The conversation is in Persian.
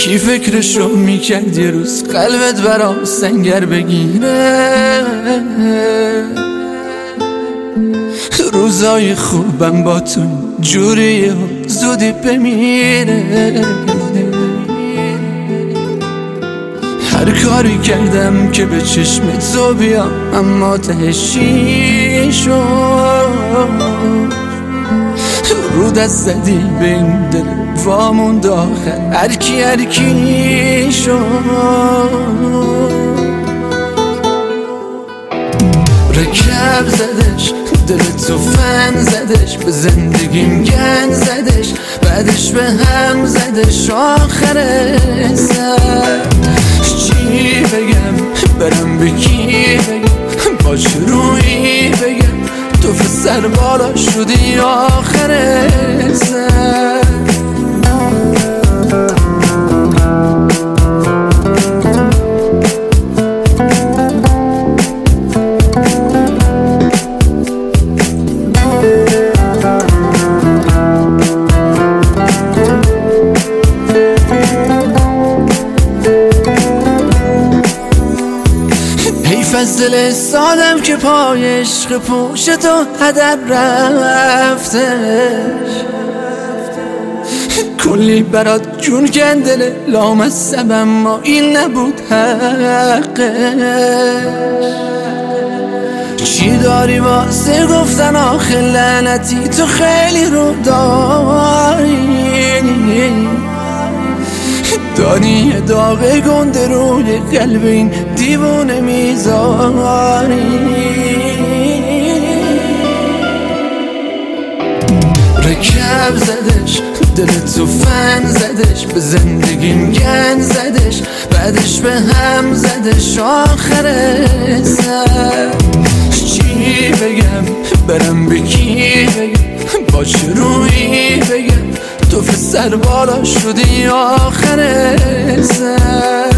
کی فکرشو میکرد یه روز قلبت برام سنگر بگیره؟ روزای خوبم با تو جوریه زودی بمیره. هر کاری کردم که به چشم تو بیام اما تهش چی شد؟ رو دست زدی به این دل واموند آخر هر کی شد؟ رکب زدش دل تو فن زدش، به زندگیم گند زدش، بعدش به هم زدش آخر سر. چی بگم برم به کی بگم، با روی بگم تو سر بالا شدی آخر سر. از دل سادم که پای عشق پوش تو هدر رفتش، کلی برات جون کن دل لامصب اما این نبود حقش. چی داری واسه گفتن آخه لعنتی تو خیلی رو داری یه داغ گنده روی قلب این دیوونه میذاری. رکب زدش دل تو فن زدش، به زندگیم گند زدش، بعدش به هم زدش آخر سر. چی بگم برم به کی بگم، با روی بگم تو سر بالا شدی آخر سر.